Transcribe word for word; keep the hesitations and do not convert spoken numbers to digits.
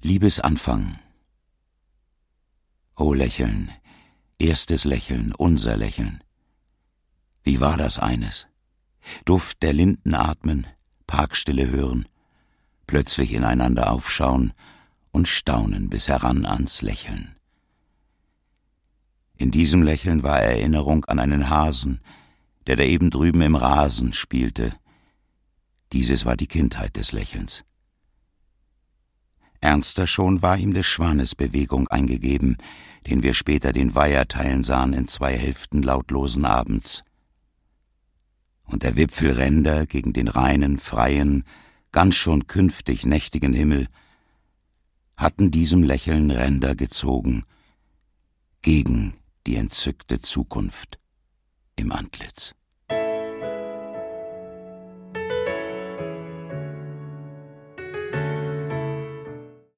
Liebesanfang. O Lächeln, erstes Lächeln, unser Lächeln. Wie war das eines? Duft der Linden atmen, Parkstille hören, plötzlich ineinander aufschauen und staunen bis heran ans Lächeln. In diesem Lächeln war Erinnerung an einen Hasen, der da eben drüben im Rasen spielte. Dieses war die Kindheit des Lächelns. Ernster schon war ihm des Schwanes Bewegung eingegeben, den wir später den Weiher teilen sahen in zwei Hälften lautlosen Abends. Und der Wipfelränder gegen den reinen, freien, ganz schon künftig nächtigen Himmel hatten diesem Lächeln Ränder gezogen, gegen die entzückte Zukunft im Antlitz.